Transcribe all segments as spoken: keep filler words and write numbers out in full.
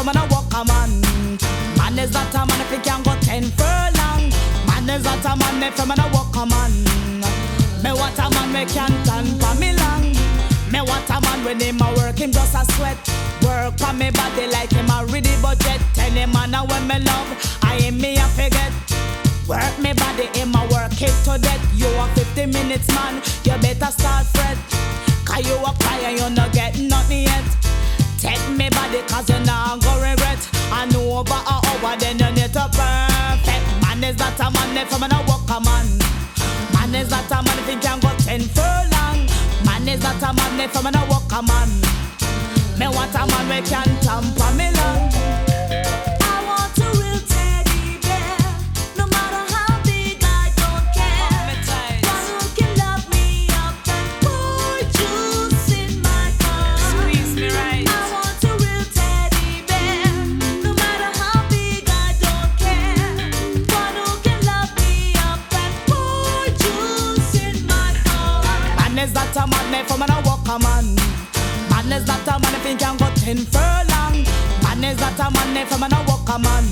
from a walk a man. Man is not a man if he can go ten furlong. Man is not a man if from a walk a man. Me want a man we can stand for me long. Me want a man when him a work him just a sweat. Work for me body like him a ready budget. Tell him man a when me love, I ain't me a forget. Work me body him a work it to death. You a fifty minutes man, you better start fret. Cause you a cry and you no get nothing yet. Take me body cause you not go regret. I know over a hour then you need to perfect. Man is not a man if I'm a walk a man. Man is not a man if he can go ten furlong. Man is not a man if I'm a walk a man. Me want a man we can tamper me long. I want a real teddy bear. No matter how big, I don't care. One who can love me up and pour juice in my cup. Squeeze me right. I want a real teddy bear. No matter how big, I don't care. One who can love me up and pour juice in my cup. Man is not a man if I'm a walk a man. Man is not a man if he can go ten furlong. Man is not a man if I'm a walk a man.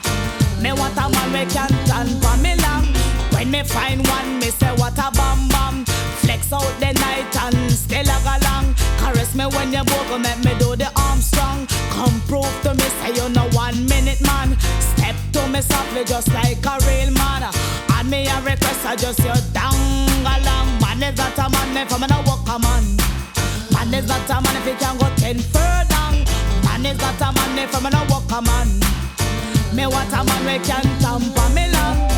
Me want a man we can stand for me long. When me find one, me say what a bam bam. Flex out the night and stay like a long. Caress me when you bogle, make me do the Armstrong. Come prove to me say you no one minute man. Step to me softly just like a real man. And me a request I just you down along. Man is not a man if I'm a walk a man. Man is not a man if he can go ten furlong. Man is not a man if I'm a walk a man. Me want a man we can tamper me long.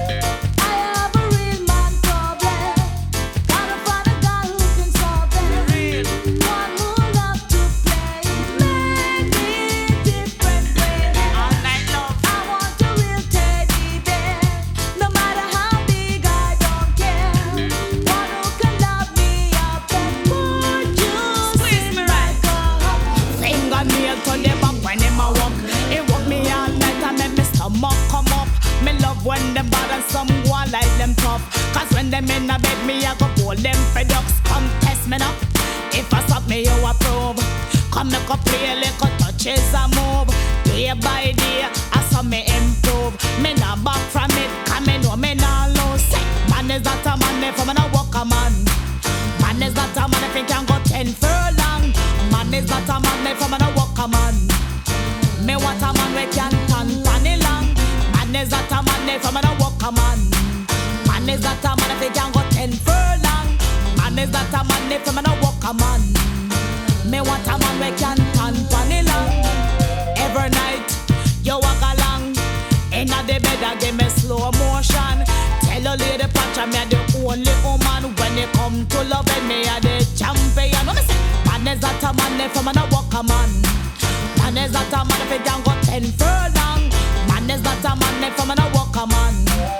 I have a real man problem. Gotta find a guy who can solve it. One who love to play, make it different way. All night love. I want a real teddy bear. No matter how big, I don't care. One who can love me up and pour juice Squeeze in me my right. cup. Finger nail to the back when him a walk. He walk me all night and make me stomach come up. Me love when them bad and some go on like them tough. Cause when them in a bed me I go pull them fedox. Come test me now. If I stop me you approve. Come make a play little touches a move. Day by day I saw me improve. Me not back from it cause me know me not lose. Say, man is not a man if I'm a walk a man. Man is not a man if he can go ten furlong. Man is not a man if I'm a walk a man. Me want a man we can stand funny long. Man is not a man if I'm a walk a man. Man is not a man if he can go ten furlong. Man is not a man if I'm a walk a man. Me want a man we can stand funny long. Every night you walk along. Inna the bed I give me slow motion. Tell a lady patch me a the only woman. When it come to loving me a the champion. What me say? Man is not a man if I'm a walk a man. Man is not a man if he can go ten furlong. Man is not a man if I'm a walk a man.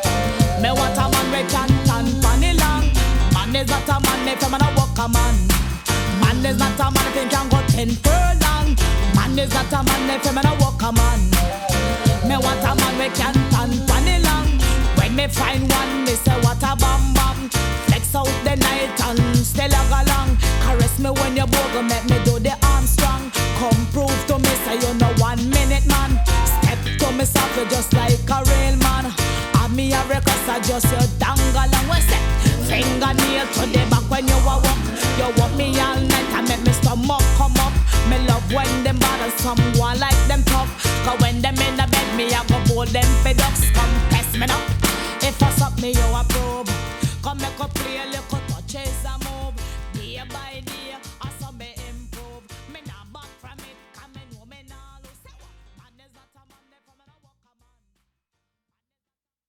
Me want a man we can stand funny long. Man is not a man if I'm a walk a man. Man is not a man if he can go ten furlong. Man is not a man if I'm a walk a man. Me want a man we can stand funny long. When me find one, me say what a bam bam. Flex out the night and stay like a long. Caress me when you bogle, make me do the Armstrong. Come prove to me say you no one minute man. Step to me softly just like a real man. And me a request I just you dangle and we say fingernail to the back when you a walk. You walk me all night and make me stomach come up. Me love when them bad and some go on like them tough. Cause when them in the bed me I go hold them fedox. Come test me now.